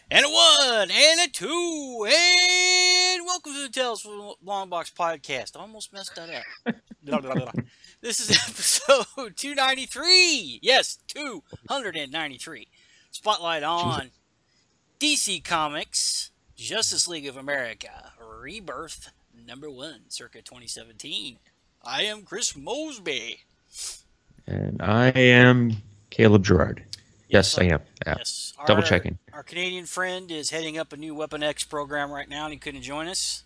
And a one, and a two, and welcome to the Tales from the Long Box podcast. I almost messed that up. Blah, blah, blah. This is episode 293. Yes, 293. Spotlight Jesus. on DC Comics, Justice League of America, Rebirth #1, circa 2017. I am Chris Mosby. And I am Caleb Gerard. Yes, I am. Yeah. Yes. Double checking. Our Canadian friend is heading up a new Weapon X program right now, and he couldn't join us.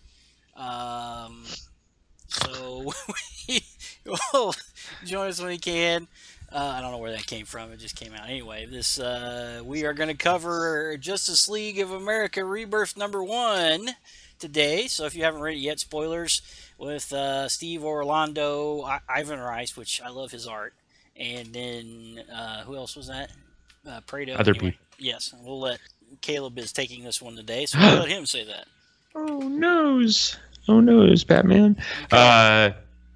So he'll join us when he can. I don't know where that came from. It just came out. Anyway, this we are going to cover Justice League of America Rebirth #1 today. So if you haven't read it yet, spoilers with Steve Orlando, Ivan Rice, which I love his art, and then who else was that? Prado. Other Anyway, people. yes, we'll let Caleb is taking this one today, so we'll let him say that. Oh noes. Oh noes, Batman. Okay.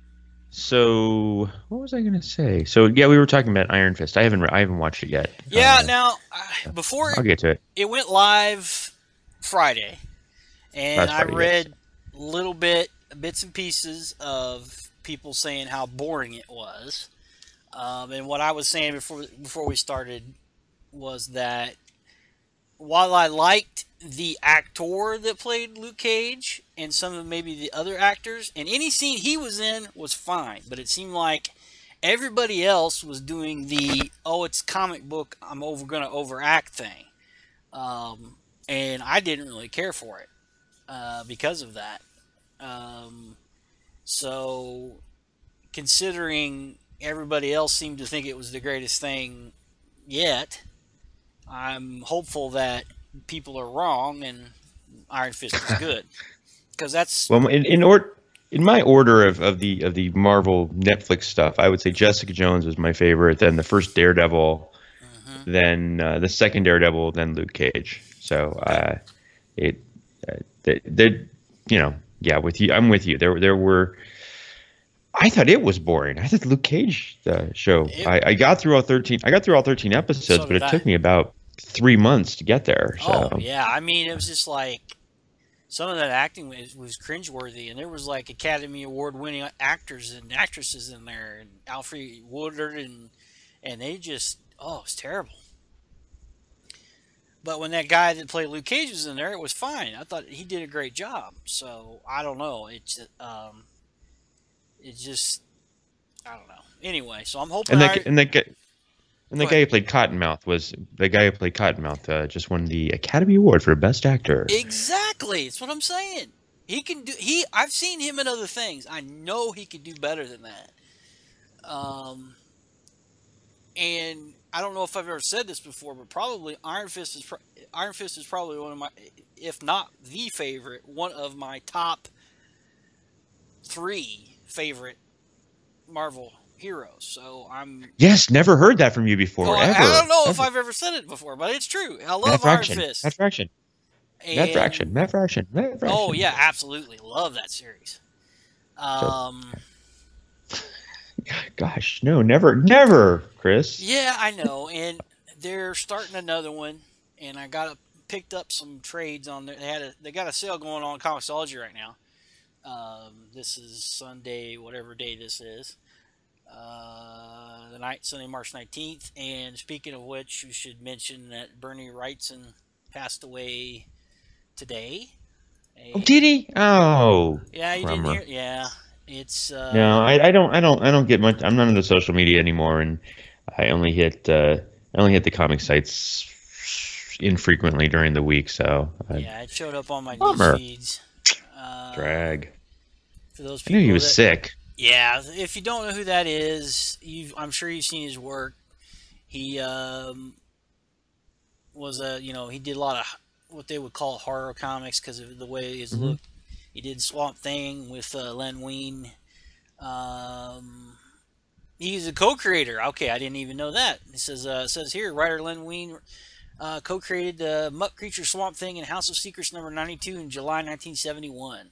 So what was I gonna say? So yeah, we were talking about Iron Fist. I haven't watched it yet. Yeah. Now, before I'll get to it. it went live Friday, and Last I Friday, read little bits and pieces of people saying how boring it was. And what I was saying before we started was that while I liked the actor that played Luke Cage and some of maybe the other actors, and any scene he was in was fine, but it seemed like everybody else was doing the it's comic book, I'm gonna overact thing, and I didn't really care for it because of that. Um, so considering everybody else seemed to think it was the greatest thing yet, I'm hopeful that people are wrong and Iron Fist is good because that's Well, in my order of the Marvel Netflix stuff, I would say Jessica Jones was my favorite. Then the first Daredevil, mhm. then the second Daredevil, then Luke Cage. So Okay. it they yeah, with you, I'm with you. There were. I thought it was boring. I thought Luke Cage the show. It, I got through all 13. I got through all 13 episodes, so but did it I. took me about 3 months to get there. Oh So yeah, I mean it was just like some of that acting was cringeworthy, and there was like Academy Award winning actors and actresses in there, and Alfred Woodard, and they just it was terrible. But when that guy that played Luke Cage was in there, it was fine. I thought he did a great job. So I don't know. It just I don't know. Anyway, so I'm hoping and that I and that guy and the go ahead. guy who played Cottonmouth was the guy who played Cottonmouth. Just won the Academy Award for Best Actor. Exactly. That's what I'm saying. He can do. I've seen him in other things. I know he could do better than that. Um, and I don't know if I've ever said this before, but probably Iron Fist is probably one of my, if not the favorite, one of my top three favorite Marvel heroes. So I'm. Yes, never heard that from you Oh, before, I don't ever, know if ever. I've ever said it before, but it's true. I Matt love Iron Fraction, Matt Fist, Fraction, Matt Fraction, and Matt Fraction, Matt oh Fraction. yeah, absolutely love that series. So, Um, gosh, no, never, never, Chris. Yeah, I know, and they're starting another one, and I picked up some trades on there. They got a sale going on Comixology right now. This is Sunday, whatever day this is, Sunday, March 19th. And speaking of which, we should mention that Bernie Wrightson passed away today. Oh, A, did he? Oh, yeah, you didn't crummer. hear? Yeah, it's No, I don't get much. I'm not into social media anymore, and I only hit the comic sites infrequently during the week. So yeah, it showed up on my news bummer. feeds. Um, Drag. for those I knew he people was that sick. Yeah, if you don't know who that is, I'm sure you've seen his work. He was he did a lot of what they would call horror comics because of the way his Hmm. look. He did Swamp Thing with Len Wein. Um, he's a co-creator. Okay, I didn't even know that. It says here, writer Len Wein co-created the Mutt Creature Swamp Thing in House of Secrets #92 in July 1971.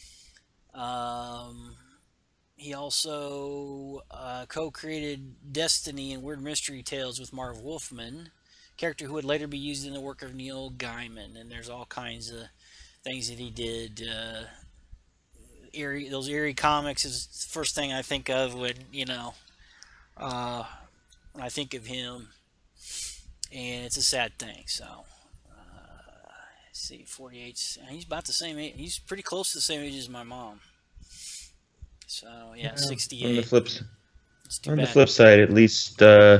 Um, He also co-created Destiny and Weird Mystery Tales with Marv Wolfman. character who would later be used in the work of Neil Gaiman. And there's all kinds of things that he did. Those eerie comics is the first thing I think of when when I think of him, and it's a sad thing. So, let's see, 48. He's about the same age. He's pretty close to the same age as my mom. So yeah, 68. On the flip, on the flip side, at least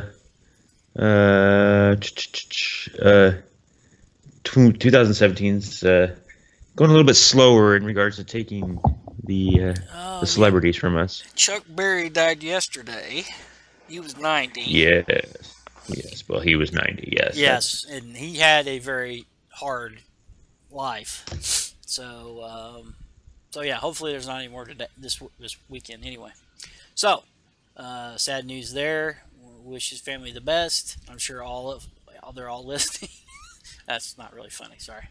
2017's going a little bit slower in regards to taking the celebrities from us. Chuck Berry died yesterday. He was 90. Yes. Well, he was 90. Yes. Yes, and he had a very hard life. So, yeah. Hopefully, there's not any more today this weekend. Anyway, so sad news there. Wish his family the best. I'm sure they're all listening. That's not really funny. Sorry.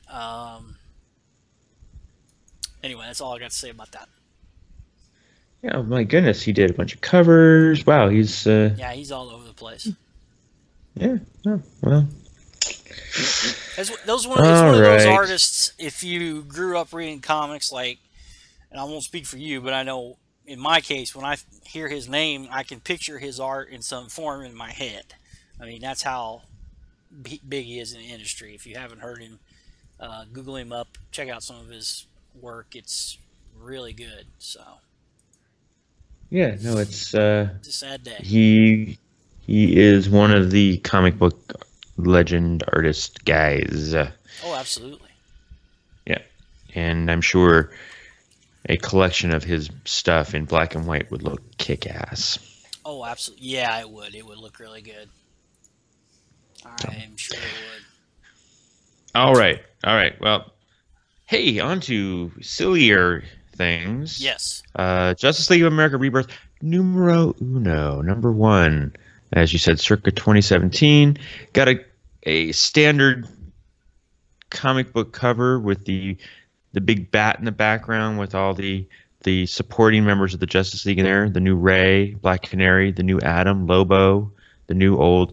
Anyway, that's all I got to say about that. Yeah, oh my goodness, he did a bunch of covers. Wow, he's he's all over the place. Yeah. Oh, well. Those one of those artists. If you grew up reading comics, and I won't speak for you, but I know in my case, when I hear his name, I can picture his art in some form in my head. I mean, that's how big he is in the industry. If you haven't heard him, Google him up, check out some of his work. It's really good. So. Yeah, no, it's a sad day. He is one of the comic book legend artist guys. Oh, absolutely. Yeah, and I'm sure a collection of his stuff in black and white would look kick-ass. Oh, absolutely. Yeah, it would. It would look really good. I'm sure it would. All right. Well, hey, on to sillier things. Yes. Justice League of America Rebirth numero uno, number one, as you said, circa 2017. Got a standard comic book cover with the big bat in the background with all the supporting members of the Justice League in there. The new Ray, Black Canary, the new Atom, Lobo, the new old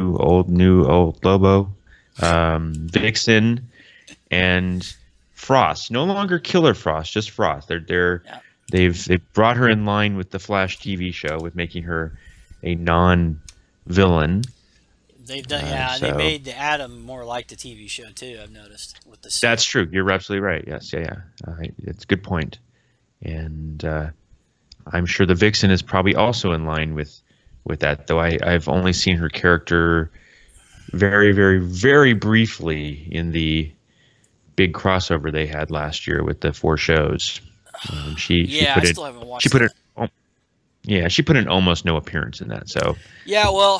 Lobo, Vixen, and Frost. No longer Killer Frost, just Frost. They've brought her in line with the Flash TV show with making her a non-villain. They've done, they made the Atom more like the TV show too. I've noticed with the. That's true. You're absolutely right. Yes, yeah. It's a good point, and I'm sure the Vixen is probably also in line with that. Though I've only seen her character very, very, very briefly in the big crossover they had last year with the 4 shows. I still haven't watched. She put in almost no appearance in that. So yeah, well,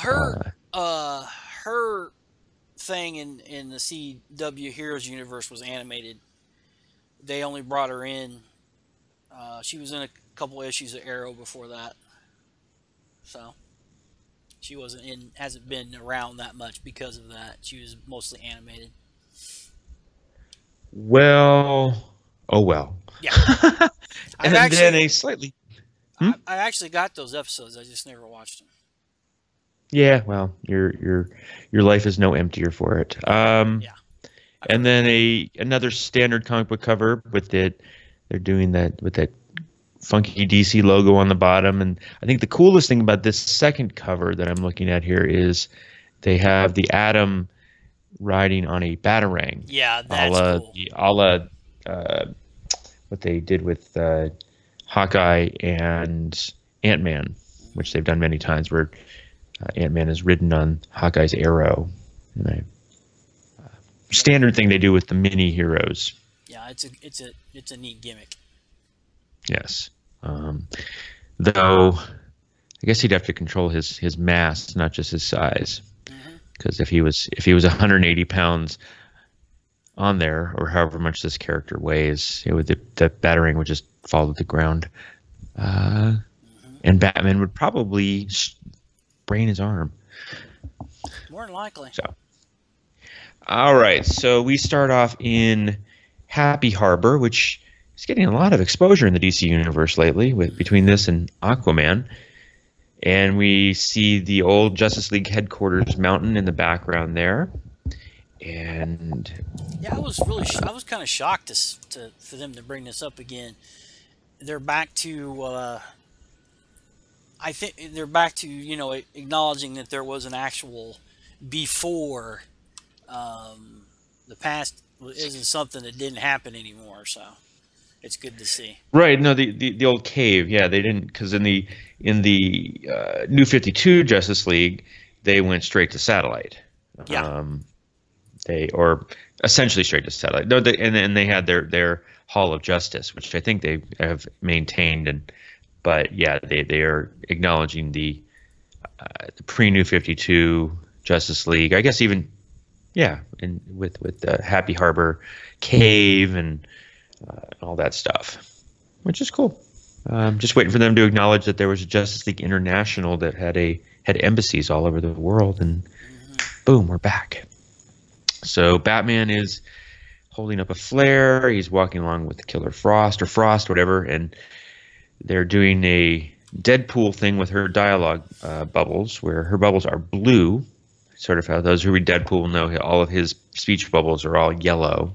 her thing in the CW Heroes universe was animated. They only brought her in. She was in a couple issues of Arrow before that, so she hasn't been around that much because of that. She was mostly animated. Well, oh well. Yeah. And then a slightly. I actually got those episodes. I just never watched them. Yeah, well, your life is no emptier for it. Yeah. And then another standard comic book cover with it. They're doing that with that funky DC logo on the bottom, and I think the coolest thing about this second cover that I'm looking at here is they have the Atom riding on a Batarang. Yeah, that's cool. A la what they did with Hawkeye and Ant-Man, which they've done many times, where Ant-Man is ridden on Hawkeye's arrow. And standard thing they do with the mini heroes. Yeah, it's a neat gimmick. Yes. Though I guess he'd have to control his mass, not just his size. Because if he was 180 pounds on there, or however much this character weighs, the Batarang would just fall to the ground, and Batman would probably sprain his arm. More than likely. So, all right. So we start off in Happy Harbor, which is getting a lot of exposure in the DC universe lately, between this and Aquaman. And we see the old Justice League headquarters mountain in the background there. And Yeah, I was kind of shocked for them to bring this up again. They're back to I think they're back to acknowledging that there was an actual before. The past isn't something that didn't happen anymore, so it's good to see. right, no, the old cave, yeah, they didn't, because in the New 52 Justice League, they went straight to satellite. Yeah. Or essentially straight to satellite. No, and they had their Hall of Justice, which I think they have maintained. But yeah, they are acknowledging the pre-New 52 Justice League. I guess even and with the Happy Harbor cave and all that stuff, which is cool. Just waiting for them to acknowledge that there was a Justice League International that had embassies all over the world, and boom, we're back. So Batman is holding up a flare. He's walking along with Killer Frost or Frost, whatever, and they're doing a Deadpool thing with her dialogue bubbles, where her bubbles are blue. Sort of how those who read Deadpool will know all of his speech bubbles are all yellow.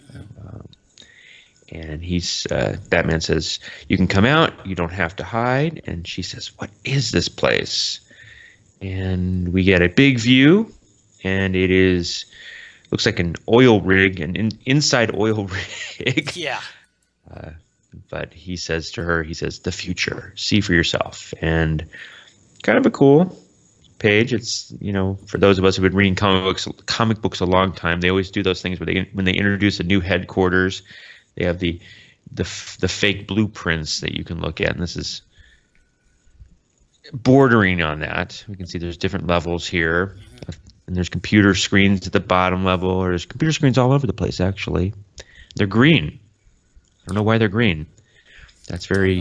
And Batman says, "You can come out. You don't have to hide." And she says, "What is this place?" And we get a big view, and it looks like an oil rig, an inside oil rig. Yeah. But he says to her, "The future. See for yourself." And kind of a cool page. It's, for those of us who've been reading comic books a long time, they always do those things where when they introduce a new headquarters, they have the fake blueprints that you can look at, and this is bordering on that. We can see there's different levels here, and there's computer screens at the bottom level, or there's computer screens all over the place. Actually, they're green. I don't know why they're green. That's very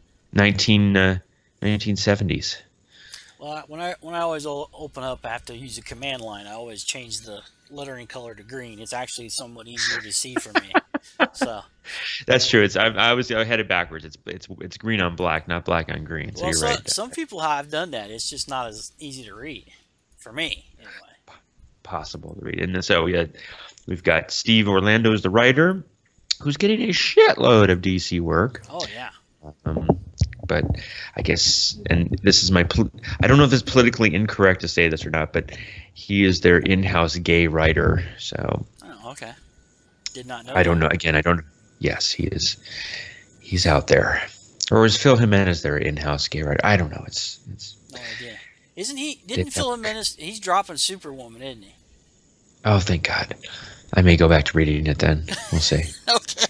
1970s. Well, when I always open up, I have to use a command line. I always change the lettering color to green. It's actually somewhat easier to see for me. So that's true. I had it backwards. It's green on black, not black on green. So you're right. Some people have done that. It's just not as easy to read for me, anyway. Possible to read. And so we've got Steve Orlando as the writer, who's getting a shitload of DC work. Oh yeah. But I guess, and this is I don't know if it's politically incorrect to say this or not, but he is their in-house gay writer. So. Oh, okay. Did not know. I don't know. Again, I don't. Yes, he is. He's out there. Or is Phil Jimenez their in-house gay writer? I don't know. It's. No idea. Isn't he? Didn't Phil Jimenez? He's dropping Superwoman, isn't he? Oh, thank God. I may go back to reading it then. We'll see. Okay.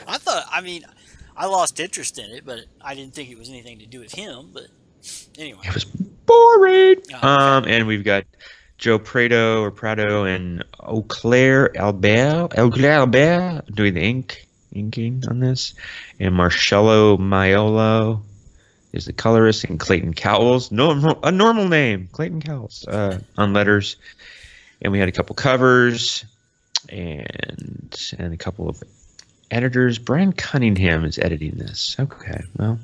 I lost interest in it, but I didn't think it was anything to do with him. But anyway, it was boring. Oh, okay. And we've got Joe Prado and Auclair Albert doing the inking on this, and Marcello Maiolo is the colorist, and Clayton Cowles, a normal name, Clayton Cowles, on letters. And we had a couple covers and a couple of editors. Brian Cunningham is editing this. Okay, well.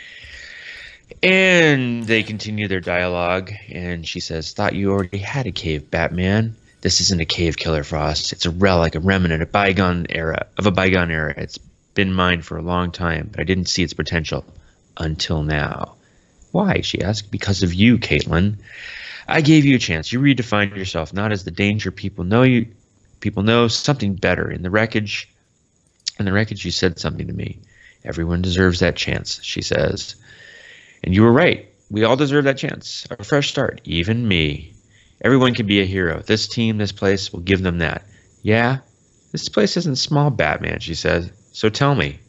And they continue their dialogue, and she says, "Thought you already had a cave, Batman. This isn't a cave, Killer Frost. It's a relic, a remnant, a bygone era. It's been mine for a long time, but I didn't see its potential until now." "Why?" she asked. "Because of you, Caitlin. I gave you a chance. You redefined yourself, not as the danger people know, something better. In the wreckage, you said something to me. Everyone deserves that chance," she says. "And you were right. We all deserve that chance. A fresh start. Even me. Everyone can be a hero. This team, this place will give them that." "Yeah? This place isn't small, Batman," she says. "So tell me."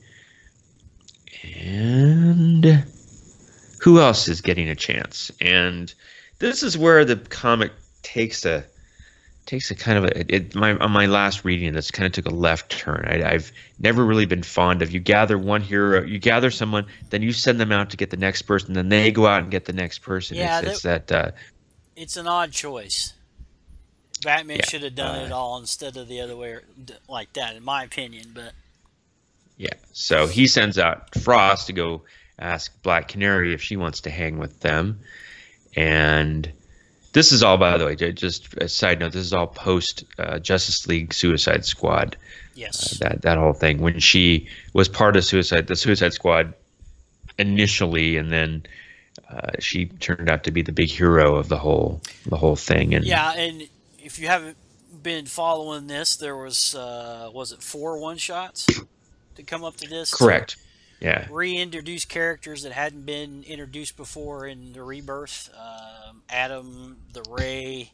And who else is getting a chance? And this is where the comic takes a kind of on my last reading, this kind of took a left turn. I've never really been fond of, you gather one hero, you gather someone, then you send them out to get the next person, then they go out and get the next person. Yeah, it's an odd choice. Batman should have done it all instead of the other way like that, in my opinion. But yeah, so he sends out Frost to go ask Black Canary if she wants to hang with them. And this is all, by the way, just a side note, this is all post Justice League Suicide Squad. Yes. That whole thing, when she was part of the Suicide Squad initially, and then she turned out to be the big hero of the whole thing. And yeah, and if you haven't been following this, there was it 4 one-shots to come up to this? Correct. Yeah. Reintroduce characters that hadn't been introduced before in the Rebirth. Adam, the Ray,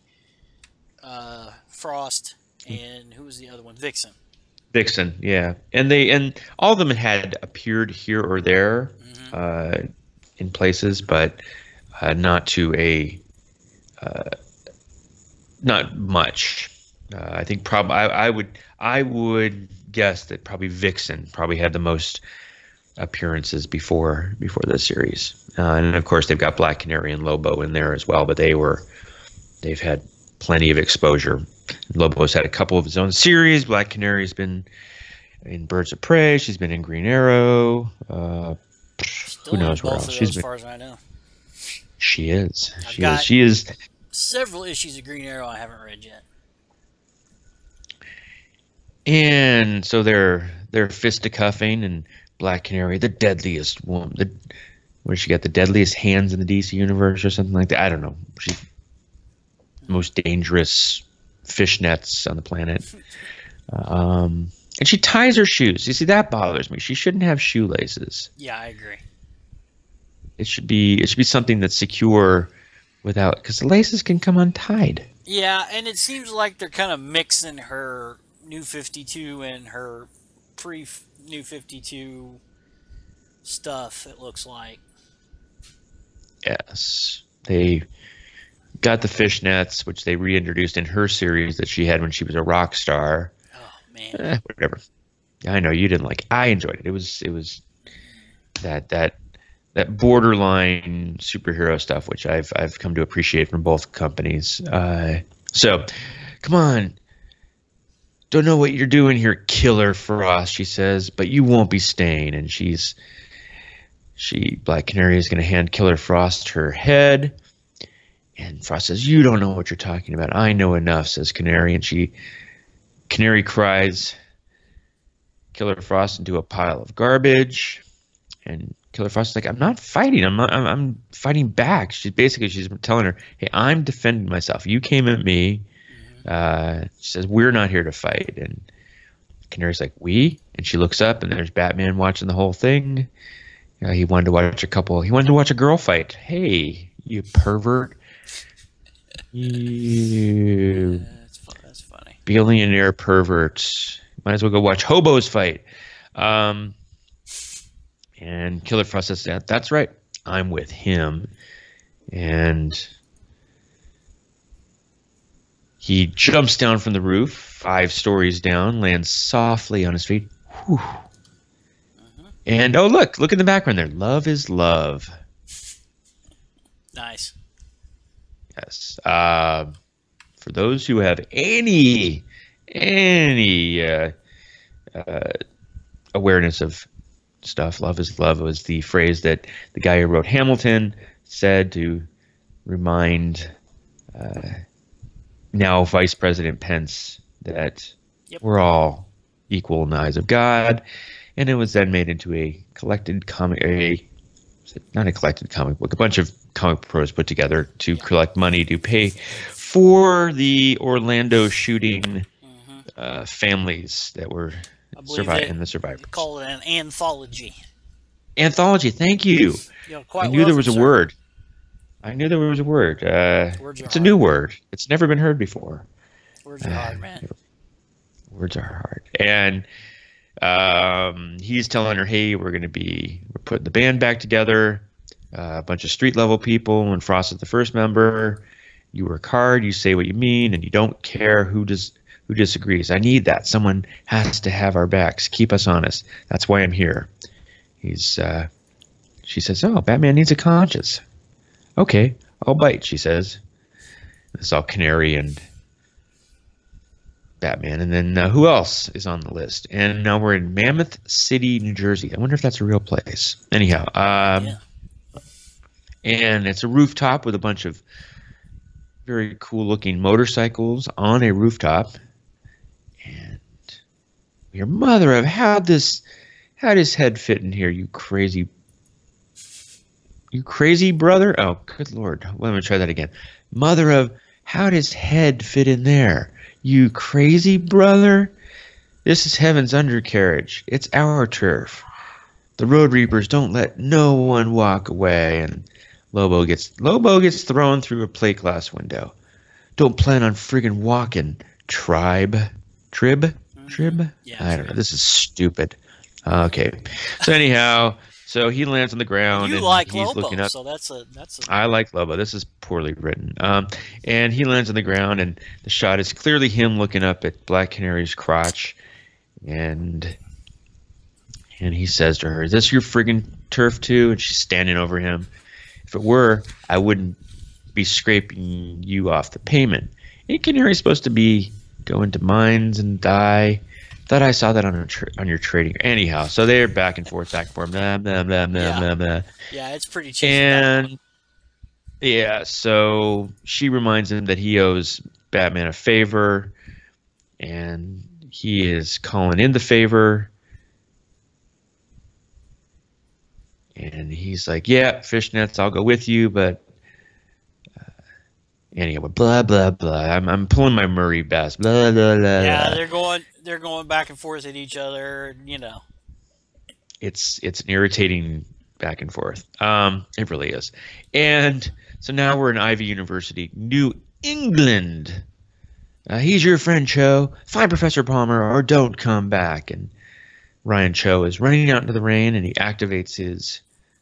Frost, and who was the other one? Vixen. Vixen, yeah, and all of them had appeared here or there in places, but not to a not much. I think I would guess that probably Vixen probably had the most appearances before the series, and of course they've got Black Canary and Lobo in there as well, but they've had plenty of exposure. Lobo's had a couple of his own series. Black Canary's been in Birds of Prey. She's been in Green Arrow. Who knows where else she's been? As far as I know, she is. She is. Several issues of Green Arrow I haven't read yet. And so they're fisticuffing, and Black Canary, the deadliest woman. What does she got? The deadliest hands in the DC universe, or something like that. I don't know. She's the most dangerous fishnets on the planet. And she ties her shoes. You see, that bothers me. She shouldn't have shoelaces. Yeah, I agree. It should be something that's secure without, because the laces can come untied. Yeah, and it seems like they're kind of mixing her New 52 and her pre-New 52 stuff, it looks like. Yes. They got the fishnets, which they reintroduced in her series that she had when she was a rock star. Oh, man. Whatever. I know you didn't like it. I enjoyed it. It was that borderline superhero stuff, which I've come to appreciate from both companies. So, come on. Don't know what you're doing here, Killer Frost, she says, but you won't be staying. And Black Canary is going to hand Killer Frost her head. And Frost says, you don't know what you're talking about. I know enough, says Canary. And Canary cries Killer Frost into a pile of garbage. And Killer Frost is like, I'm not fighting. I'm fighting back. She's telling her, hey, I'm defending myself. You came at me. She says, we're not here to fight. And Canary's like, we? And she looks up, and there's Batman watching the whole thing. He wanted to watch a girl fight. Hey, you pervert. You that's funny. Billionaire pervert. Might as well go watch hobos fight. And Killer Frost says, that's right. I'm with him. And he jumps down from the roof, 5 stories down, lands softly on his feet. Whew. And, oh, look in the background there. Love is love. Nice. Yes. For those who have any awareness of stuff, love is love was the phrase that the guy who wrote Hamilton said to remind now Vice President Pence that we're all equal in the eyes of God. And it was then made into a collected comic, not a collected comic book, a bunch of comic pros put together to collect money to pay for the Orlando shooting families that were in the survivors. They call it an anthology. Anthology, thank you. I knew there was a word. It's a new word. It's never been heard before. Words are hard, man. Words are hard. And he's telling her, hey, we're putting the band back together, a bunch of street level people. When Frost is the first member, you work hard, you say what you mean, and you don't care who disagrees. I need that. Someone has to have our backs, keep us honest. That's why I'm here. She says, oh, Batman needs a conscience. Okay, I'll bite, she says. It's all Canary and Batman. And then who else is on the list? And now we're in Mammoth City, New Jersey. I wonder if that's a real place. Anyhow, Yeah. and it's a rooftop with a bunch of very cool-looking motorcycles on a rooftop. And your mother of how'd his head fit in here? You crazy brother? Oh, good Lord! Let me try that again. Mother of how'd his head fit in there? You crazy brother! This is heaven's undercarriage. It's our turf. The Road Reapers don't let no one walk away, and Lobo gets thrown through a plate glass window. Don't plan on friggin' walking, trib. Yeah, I don't know. This is stupid. Okay. So anyhow, so he lands on the ground You and like he's Lobo, looking up. so that's a. I like Lobo. This is poorly written. And he lands on the ground, and the shot is clearly him looking up at Black Canary's crotch, and he says to her, "Is this your friggin' turf too?" And she's standing over him. If it were, I wouldn't be scraping you off the pavement. Ain't Canary supposed to be going to mines and die? Thought I saw that on your trading. Anyhow, so they're back and forth. Blah, blah, blah, blah, blah, blah. Yeah, it's pretty cheesy. And yeah, so she reminds him that he owes Batman a favor, and he is calling in the favor. And he's like, "Yeah, fishnets, I'll go with you, but anyway, blah blah blah. I'm pulling my Murray Bass. Blah blah blah." Yeah, blah. they're going back and forth at each other. It's an irritating back and forth. It really is. And so now we're in Ivy University, New England. He's your friend Cho. Find Professor Palmer or don't come back. And Ryan Cho is running out into the rain, and he activates his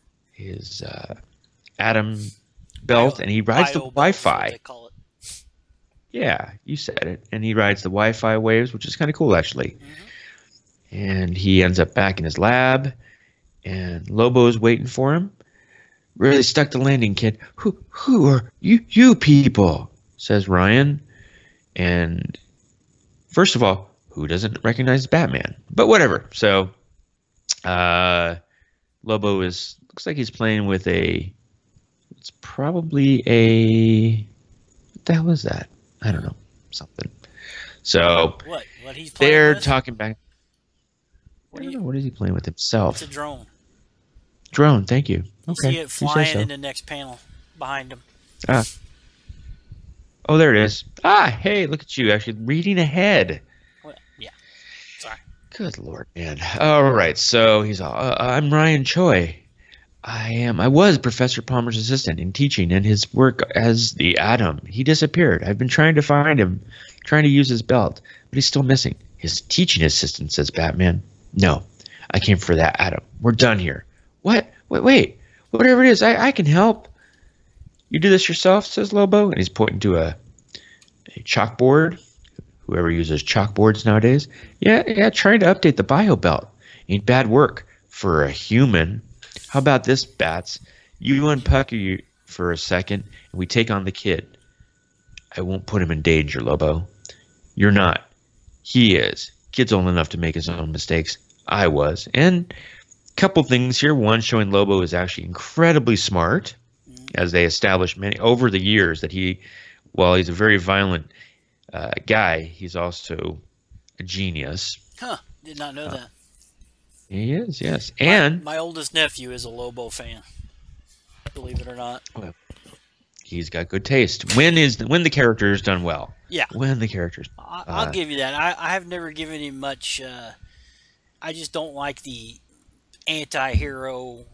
atom belt, and he rides the Wi-Fi. They call it. Yeah, you said it. And he rides the Wi-Fi waves, which is kind of cool, actually. Mm-hmm. And he ends up back in his lab, and Lobo is waiting for him. "Really stuck the landing, kid. Who are you people?" says Ryan. And first of all, who doesn't recognize Batman? But whatever. So Lobo looks like he's playing with it's probably what the hell is that? I don't know. Something. So What he's playing they're with? talking back. I don't know. What is he playing with himself? It's a drone. Drone, thank you. You Okay. see it flying in the next panel behind him. Oh, there it is. Hey, look at you actually reading ahead. Well, yeah. Sorry. Good Lord, man. All right, so he's all, I'm Ryan Choi. I was Professor Palmer's assistant in teaching and his work as the Atom. He disappeared. I've been trying to find him, trying to use his belt, but he's still missing. His teaching assistant, says Batman. No, I came for that Atom. We're done here. What? Wait. Whatever it is, I can help. You do this yourself, says Lobo, and he's pointing to a chalkboard. Whoever uses chalkboards nowadays. Yeah, trying to update the bio belt. Ain't bad work for a human. How about this, Bats? You unpucker you for a second, and we take on the kid. I won't put him in danger, Lobo. You're not. He is. Kid's old enough to make his own mistakes. I was. And a couple things here. One, showing Lobo is actually incredibly smart, as they established over the years that while he's a very violent guy, he's also a genius. Huh. Did not know that. He is, yes. And my oldest nephew is a Lobo fan. Believe it or not. Well, he's got good taste. When the character is done well. Yeah. When the character's I'll give you that. I have never given him much. I just don't like the anti-hero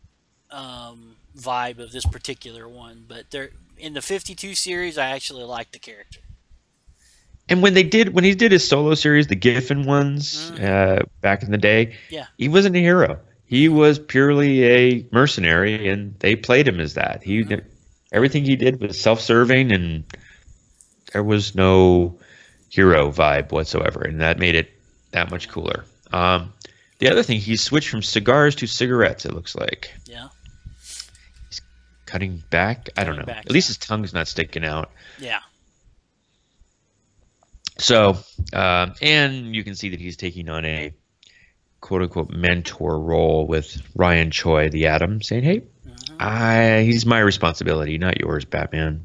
vibe of this particular one. But in the 52 series, I actually like the character. And when he did his solo series, the Giffen ones, back in the day, he wasn't a hero. He was purely a mercenary, and they played him as that. Everything he did was self-serving, and there was no hero vibe whatsoever, and that made it that much cooler. The other thing, he switched from cigars to cigarettes, it looks like. Yeah. He's cutting back? I don't know. At least his tongue's not sticking out. Yeah. So, and you can see that he's taking on a quote unquote mentor role with Ryan Choi, the Atom, saying, "Hey, he's my responsibility, not yours, Batman."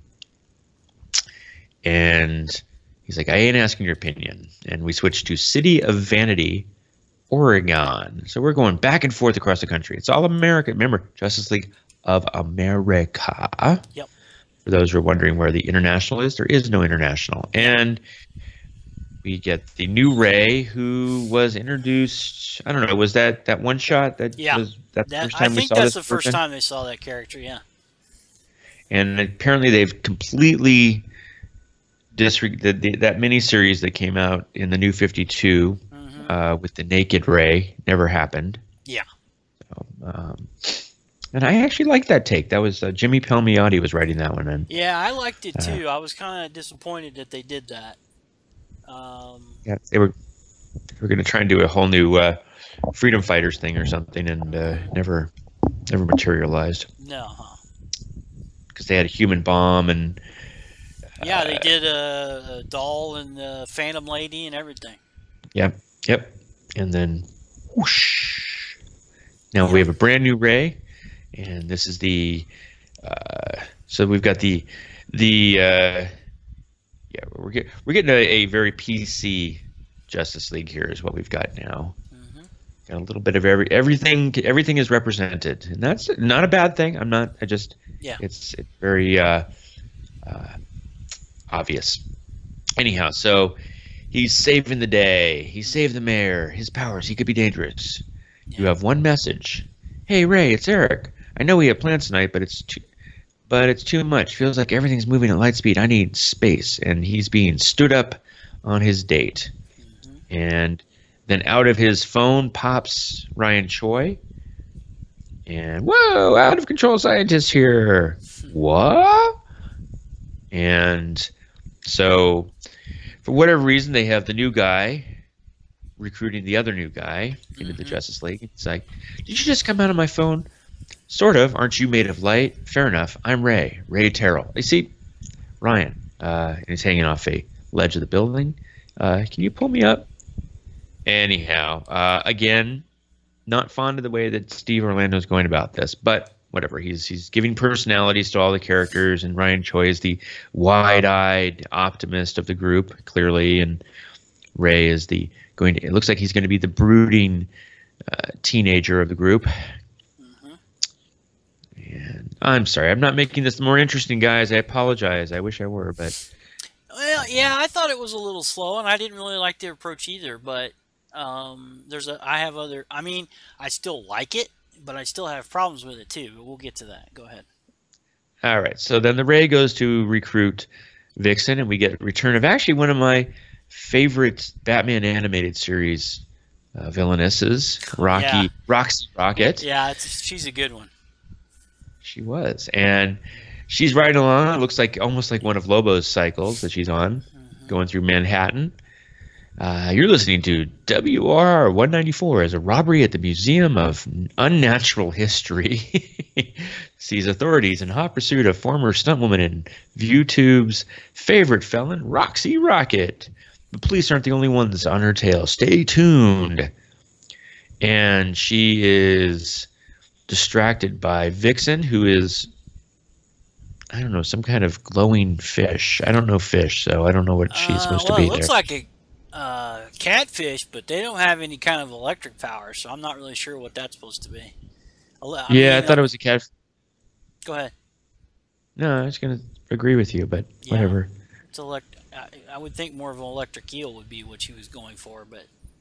And he's like, "I ain't asking your opinion." And we switch to City of Vanity, Oregon. So we're going back and forth across the country. It's all America. Remember, Justice League of America. Yep. For those who are wondering where the international is, there is no international. And we get the new Ray, who was introduced. I don't know. Was that one shot that was that the first time we saw this? I think that's the first time they saw that character. Yeah. And apparently, they've completely disregarded that miniseries that came out in the New 52 with the naked Ray. Never happened. Yeah. So, and I actually liked that take. That was Jimmy Palmiotti was writing that one. And yeah, I liked it too. I was kind of disappointed that they did that. Yeah, they were going to try and do a whole new Freedom Fighters thing or something, and never materialized. No, because they had a human bomb and. Yeah, they did a doll and the Phantom Lady and everything. Yep. And then, whoosh. Now we have a brand new Ray, and this is the. So we've got the. Yeah, we're getting a very PC Justice League here is what we've got now. Got a little bit of everything. Everything is represented, and that's not a bad thing. It's very obvious. Anyhow, so he's saving the day. He saved the mayor. His powers. He could be dangerous. Yeah. You have one message. Hey Ray, it's Eric. I know we have plans tonight, but it's too much. Feels like everything's moving at light speed. I need space. And he's being stood up on his date. And then out of his phone pops Ryan Choi. And, whoa, out of control scientist here. What? And so, for whatever reason, they have the new guy recruiting the other new guy into the Justice League. It's like, did you just come out of my phone? Sort of. Aren't you made of light? Fair enough. I'm Ray Terrell. You see, Ryan, and he's hanging off a ledge of the building. Can you pull me up? Anyhow, again, not fond of the way that Steve Orlando's going about this, but whatever. He's giving personalities to all the characters, and Ryan Choi is the wide-eyed optimist of the group, clearly, and Ray is it looks like he's going to be the brooding teenager of the group. And I'm sorry, I'm not making this more interesting, guys. I apologize. I wish I were, but. Well, yeah, I thought it was a little slow, and I didn't really like their approach either. But I still like it, but I still have problems with it too. But we'll get to that. Go ahead. All right. So then the Ray goes to recruit Vixen, and we get return of actually one of my favorite Batman animated series villainesses, Roxy Rocket. Yeah, she's a good one. She was, and she's riding along. It looks like almost like one of Lobo's cycles that she's on, going through Manhattan. You're listening to WR 194 as a robbery at the Museum of Unnatural History sees authorities in hot pursuit of former stuntwoman and ViewTube's favorite felon, Roxy Rocket. The police aren't the only ones on her tail. Stay tuned. And she is distracted by Vixen, who is, I don't know, some kind of glowing fish. I don't know fish, so I don't know what she's supposed to be. It looks like a catfish, but they don't have any kind of electric power, so I'm not really sure what that's supposed to be. I thought it was a cat. Go ahead. No, I was going to agree with you, but whatever. It's I would think more of an electric eel would be what she was going for, but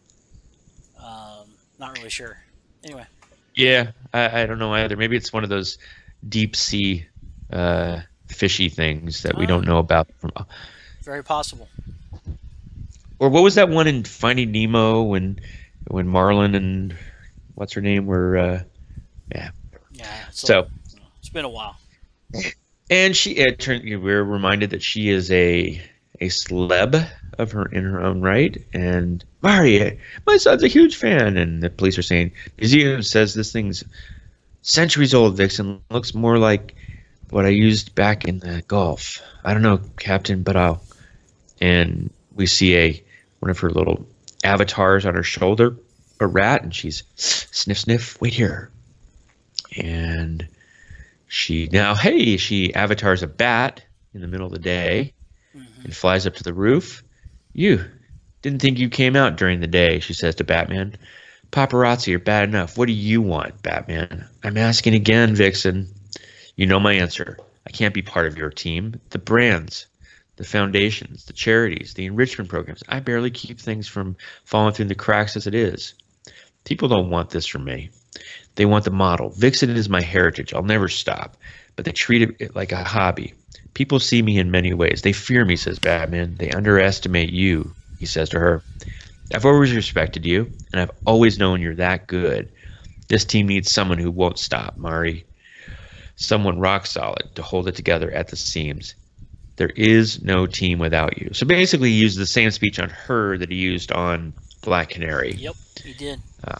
not really sure. Anyway. Yeah, I don't know either. Maybe it's one of those deep sea fishy things that we don't know about. Very possible. Or what was that one in Finding Nemo when Marlin and what's her name were? Yeah. So it's been a while. And we're reminded that she is a celeb in her own right, and Mari, my son's a huge fan, and the police are saying museum says this thing's centuries old. Vixen looks more like what I used back in the Gulf. I don't know, Captain, but and we see one of her little avatars on her shoulder, a rat, and she's sniff, sniff, wait here. And she avatars a bat in the middle of the day and flies up to the roof. You didn't think you came out during the day, she says to Batman. Paparazzi are bad enough. What do you want, Batman? I'm asking again, Vixen. You know my answer. I can't be part of your team. The brands, the foundations, the charities, the enrichment programs. I barely keep things from falling through the cracks as it is. People don't want this from me. They want the model. Vixen is my heritage. I'll never stop. But they treat it like a hobby. People see me in many ways. They fear me, says Batman. They underestimate you, he says to her. I've always respected you, and I've always known you're that good. This team needs someone who won't stop, Mari. Someone rock solid to hold it together at the seams. There is no team without you. So basically he used the same speech on her that he used on Black Canary. Yep, he did.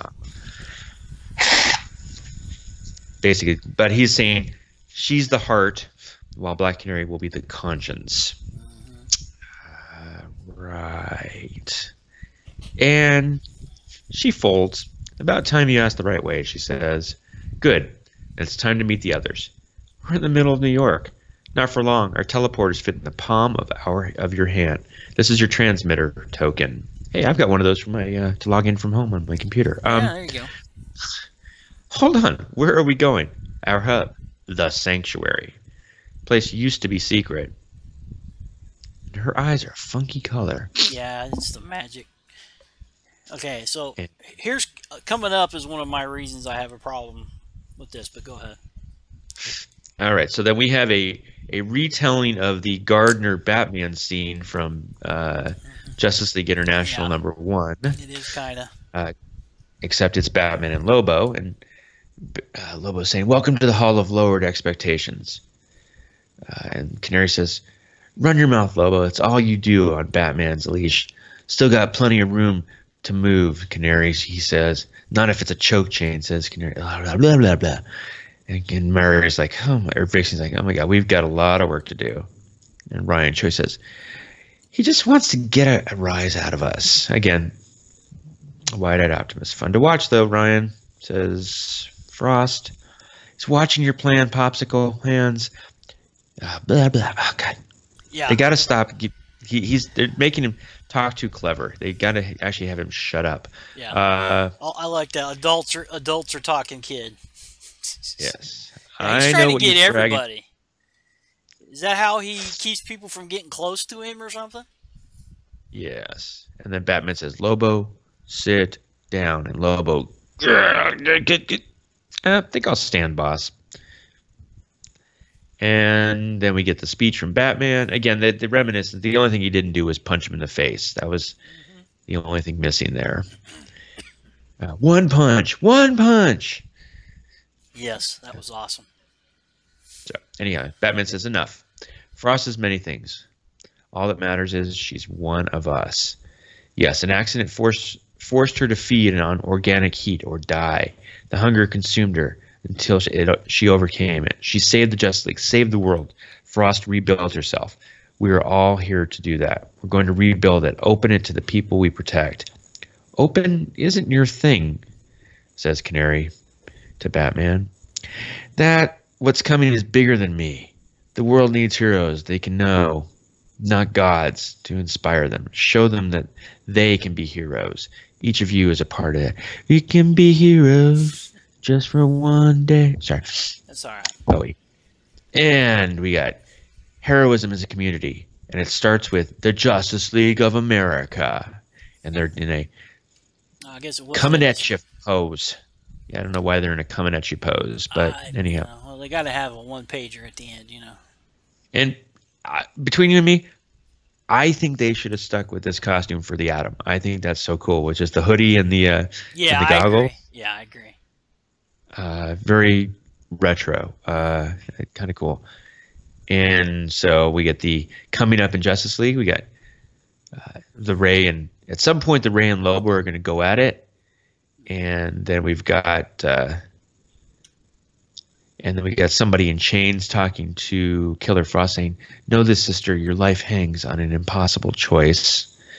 Basically, but he's saying she's the heart, while Black Canary will be the conscience. Right. And she folds. About time you asked the right way, she says. Good. It's time to meet the others. We're in the middle of New York. Not for long. Our teleporters fit in the palm of your hand. This is your transmitter token. Hey, I've got one of those for my to log in from home on my computer. There you go. Hold on. Where are we going? Our hub. The Sanctuary. Place used to be secret. Her eyes are a funky color. Yeah, it's the magic. Okay, so here's coming up is one of my reasons I have a problem with this, but go ahead. All right, so then we have a retelling of the Gardner Batman scene from Justice League International #1. It is kind of. Except it's Batman and Lobo, and Lobo's saying, "Welcome to the Hall of Lowered Expectations." And Canary says, "Run your mouth, Lobo. It's all you do on Batman's leash. Still got plenty of room to move, Canary," he says. "Not if it's a choke chain," says Canary. Blah, blah, blah, blah, blah. And Mary's like, Vixen's like, "Oh my God, we've got a lot of work to do." And Ryan Choi says, "He just wants to get a rise out of us." Again, wide-eyed optimist. Fun to watch, though, Ryan, says Frost. He's watching your plan, Popsicle Hands. Blah, blah. Oh, God. Yeah. They got to stop. They're making him talk too clever. They got to actually have him shut up. Yeah. I like that. Adults are talking kid. Yes. Yeah, he's trying to get everybody. Is that how he keeps people from getting close to him or something? Yes. And then Batman says, "Lobo, sit down." And Lobo, I think I'll stand, boss. And then we get the speech from Batman. Again, the reminiscence, the only thing he didn't do was punch him in the face. That was the only thing missing there. One punch. Yes, that was awesome. So, anyhow, Batman says, "Enough. Frost is many things. All that matters is she's one of us. Yes, an accident forced her to feed on organic heat or die. The hunger consumed her until she overcame it. She saved the Justice League, saved the world. Frost rebuilt herself. We are all here to do that. We're going to rebuild it, open it to the people we protect." "Open isn't your thing," says Canary to Batman. "That what's coming is bigger than me. The world needs heroes they can know, not gods, to inspire them. Show them that they can be heroes. Each of you is a part of it. We can be heroes just for one day." Sorry. That's all right. Bowie. And we got heroism as a community. And it starts with the Justice League of America. And they're in a coming at you pose. Yeah, I don't know why they're in a coming at you pose, but anyhow. Well, they got to have a one-pager at the end, And between you and me, I think they should have stuck with this costume for the Atom. I think that's so cool, which is the hoodie and the goggle. Agree. Yeah, I agree. Very retro, kind of cool. And so we get the coming up in Justice League. We got the Ray, and at some point the Ray and Lobo are going to go at it. And then we've got somebody in chains talking to Killer Frost saying, "Know this, sister, your life hangs on an impossible choice."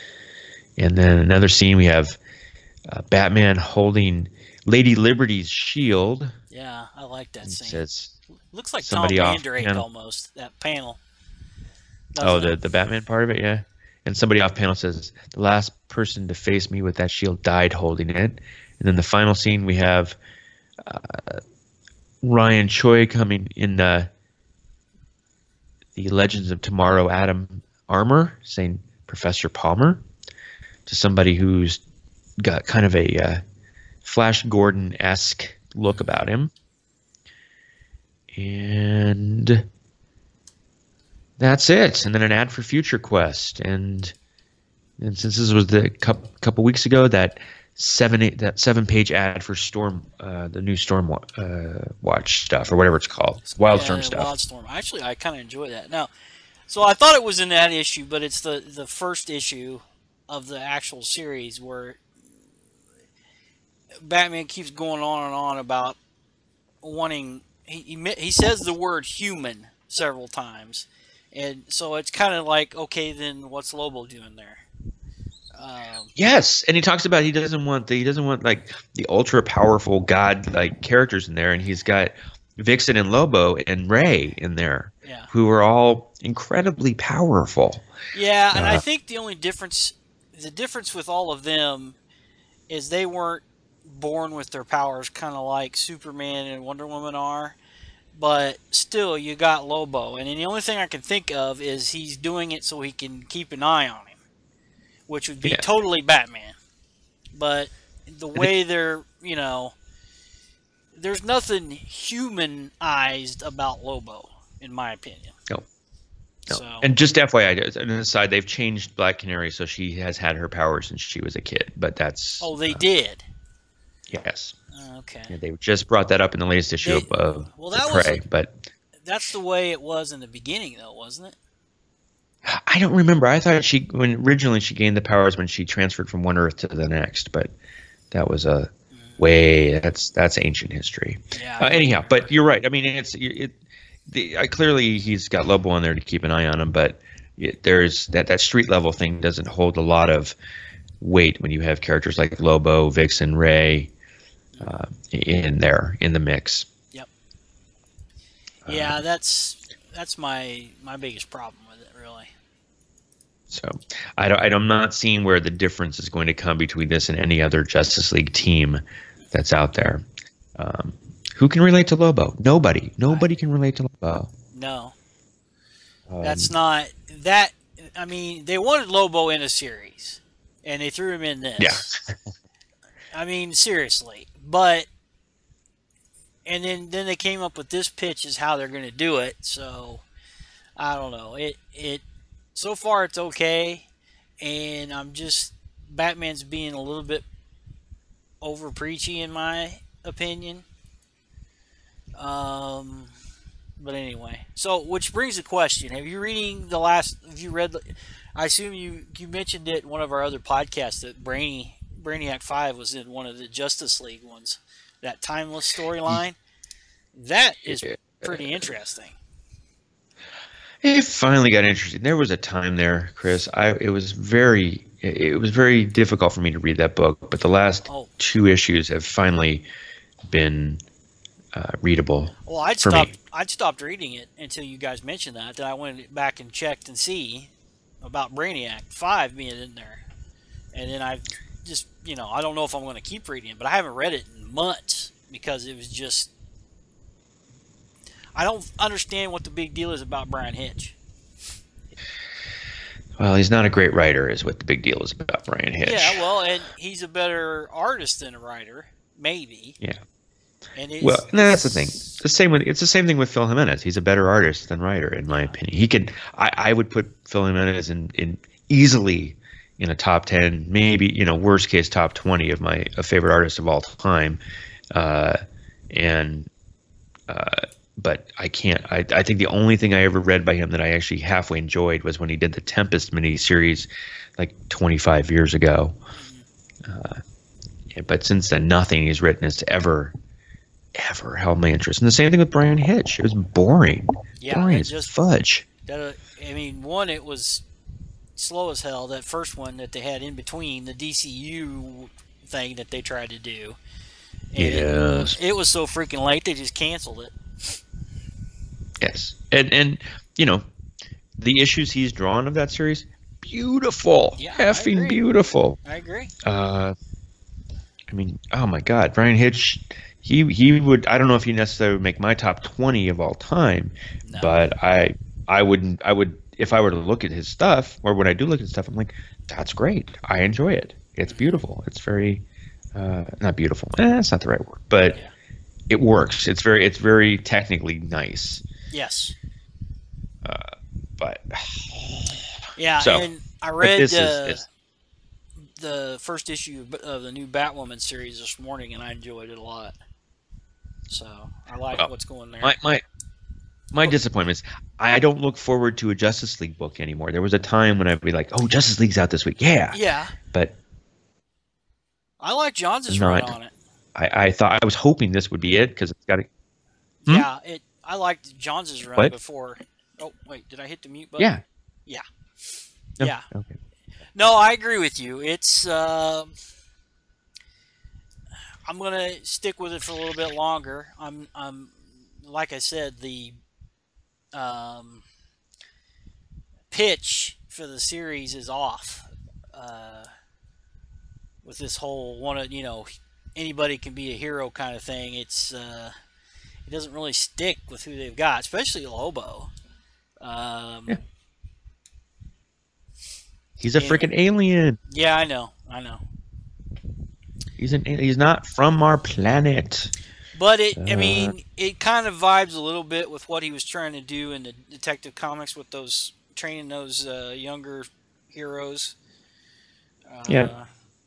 And then another scene, we have Batman holding Lady Liberty's shield. Yeah, I like that scene. Says looks like Tom somebody off Mandrake panel. almost, that panel. Oh, Doesn't it? the Batman part of it, yeah. And somebody off panel says, the last person to face me with that shield died holding it. And then the final scene, we have Ryan Choi coming in the Legends of Tomorrow Atom armor, saying Professor Palmer, to somebody who's got kind of a Flash Gordon-esque look about him. And that's it. And then an ad for Future Quest. And since this was the couple weeks ago, that 7-page ad for Storm, the new Storm Watch stuff, or whatever it's called, Wildstorm stuff. Wildstorm. Actually, I kind of enjoy that. Now, so I thought it was in that issue, but it's the first issue of the actual series where Batman keeps going on and on about wanting. He says the word human several times, and so it's kind of like, okay, then what's Lobo doing there? Yes, and he talks about he doesn't want like the ultra powerful god like characters in there, and he's got Vixen and Lobo and Ray in there, who are all incredibly powerful. Yeah, and I think the difference with all of them is they weren't born with their powers, kind of like Superman and Wonder Woman are. But still, you got Lobo, and the only thing I can think of is he's doing it so he can keep an eye on him, which would be totally Batman. But the way they're, there's nothing humanized about Lobo, in my opinion. No. So, and just FYI, on the side, they've changed Black Canary, so she has had her powers since she was a kid. But that's they did. Yes. Okay. Yeah, they just brought that up in the latest issue of Prey, but that's the way it was in the beginning, though, wasn't it? I don't remember. I thought originally she gained the powers when she transferred from one Earth to the next, but that was that's ancient history. Yeah. Anyhow, but you're right. I mean, clearly he's got Lobo on there to keep an eye on him, but there's that street level thing doesn't hold a lot of weight when you have characters like Lobo, Vixen, Ray in the mix. Yep. Yeah, that's my biggest problem with it, really. So I'm not seeing where the difference is going to come between this and any other Justice League team that's out there. Who can relate to Lobo? Nobody. Nobody can relate to Lobo. No. That's not that. I mean, they wanted Lobo in a series, and they threw him in this. Yeah. I mean, seriously. But and then they came up with this pitch is how they're going to do it. So I don't know. It so far it's okay, and Batman's being a little bit over preachy in my opinion. But anyway, so which brings the question: have you read? I assume you mentioned it in one of our other podcasts that Brainiac 5 was in one of the Justice League ones. That timeless storyline, that is pretty interesting. It finally got interesting. There was a time there, Chris. It was very difficult for me to read that book, but the last 2 issues have finally been readable. Well, I'd stopped reading it until you guys mentioned that. Then I went back and checked and see about Brainiac 5 being in there, and then I just I don't know if I'm going to keep reading it, but I haven't read it in months because it was just I don't understand what the big deal is about Bryan Hitch. Well, he's not a great writer, is what the big deal is about Bryan Hitch. Yeah, well, and he's a better artist than a writer, maybe. Yeah. And that's the thing. It's the same thing with Phil Jimenez. He's a better artist than writer, in my opinion. He could. I would put Phil Jimenez in easily in a top 10, maybe worst case top 20 of my favorite artists of all time. But I can't. I think the only thing I ever read by him that I actually halfway enjoyed was when he did the Tempest miniseries like 25 years ago. But since then, nothing he's written has ever held my interest. And the same thing with Bryan Hitch. It was boring. Yeah, boring as fudge. I mean, one, it was slow as hell. That first one that they had in between the DCU thing that they tried to do. And Yes. it was so freaking late they just canceled it. Yes. And you know, the issues he's drawn of that series, beautiful. Yeah, Effing beautiful. I agree. I mean, oh my God, Brian Hitch, he would, I don't know if he necessarily would make my top 20 of all time, No. but I would, if I were to look at his stuff, or when I do look at his stuff, I'm like, that's great. I enjoy it. It's beautiful. It's very, not beautiful. That's not the right word, but Yeah. it works. It's very technically nice. Yes. But Yeah, so, and I read this is the first issue of the new Batwoman series this morning, and I enjoyed it a lot. So I like what's going there. My disappointment is I don't look forward to a Justice League book anymore. There was a time when I'd be like, "Oh, Justice League's out this week." Yeah. But I like Johns' run on it. I thought, I was hoping this would be it because it's got a. Yeah, I liked Johns' run What? before. Oh wait, did I hit the mute button? Yeah. Yeah. No? Yeah. Okay. No, I agree with you. It's I'm gonna stick with it for a little bit longer. I'm like I said, the pitch for the series is off. With this whole anybody can be a hero kind of thing. It's it doesn't really stick with who they've got, especially Lobo. He's a freaking alien. Yeah, I know. He's not from our planet. But I mean, it kind of vibes a little bit with what he was trying to do in the Detective Comics with those training those younger heroes. Yeah.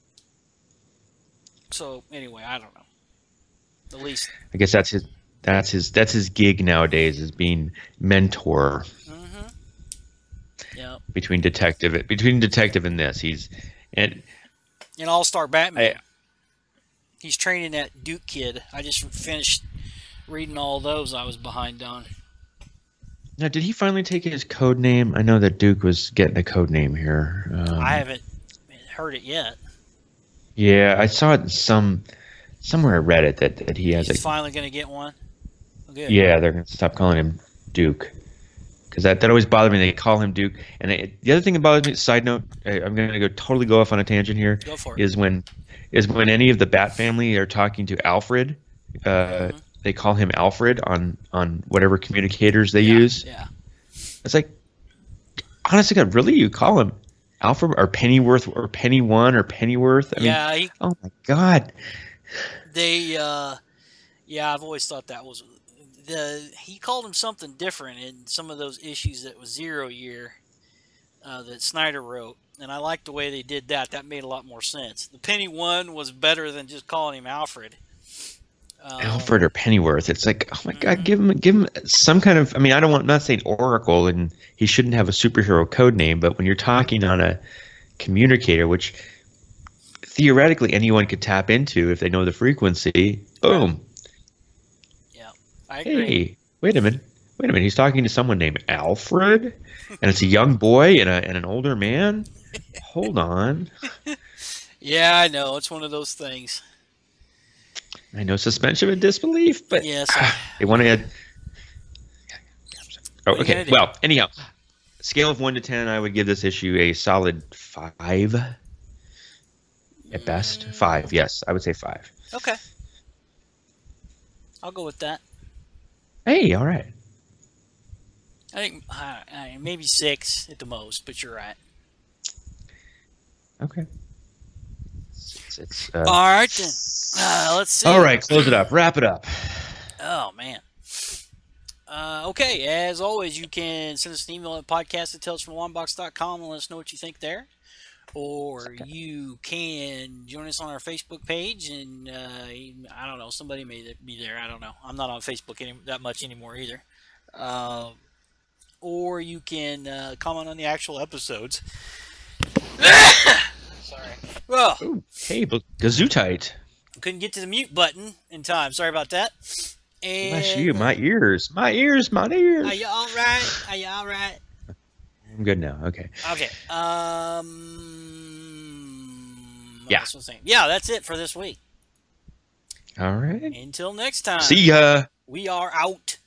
So anyway, I don't know. At least I guess that's his gig nowadays, is being mentor. yeah. Between detective and this, In All-Star Batman, he's training that Duke kid. I just finished reading all those I was behind on. Now, did he finally take his code name? I know that Duke was getting a code name here. I haven't heard it yet. Yeah, I saw it somewhere I read it that he has He's finally going to get one. Oh, good. Yeah, they're going to stop calling him Duke. Because that always bothered me. They call him Duke. And the other thing that bothers me, side note, I'm going to totally go off on a tangent here. Go for it. Is when any of the Bat family are talking to Alfred, they call him Alfred on whatever communicators they use. Yeah. It's like, honestly, God, really? You call him Alfred or Pennyworth or Penny1 or Pennyworth? I mean, oh my God. I've always thought that was he called him something different in some of those issues that was Zero Year that Snyder wrote, and I liked the way they did that. That made a lot more sense. The Penny1 was better than just calling him Alfred. Alfred or Pennyworth. It's like, oh my God, give him some kind of. I mean, I'm not saying Oracle, and he shouldn't have a superhero code name, but when you're talking on a communicator, which theoretically anyone could tap into if they know the frequency, boom. Yeah, I agree. Hey, wait a minute. He's talking to someone named Alfred, and it's a young boy and an older man. Hold on. Yeah, I know. It's one of those things. I know, suspension of disbelief, but yes, they want to add. Oh, okay. Well, anyhow, scale of 1 to 10, I would give this issue a solid 5 at best. 5, yes, I would say 5. Okay, I'll go with that. Hey, all right. I think maybe 6 at the most, but you're right. Okay. All right then. Let's see. All right, close it up. Wrap it up. Oh, man. Okay, as always, you can send us an email at podcast@talesfromlongbox.com and let us know what you think there. Or you can join us on our Facebook page, and I don't know, somebody may be there. I don't know. I'm not on Facebook that much anymore either. Or you can comment on the actual episodes. Sorry. Well, ooh, hey, Gazootite. Couldn't get to the mute button in time. Sorry about that. And bless you, my ears. Are you all right? I'm good now. Okay. Okay. What Yeah. else was I saying? Yeah, that's it for this week. All right. Until next time. See ya. We are out.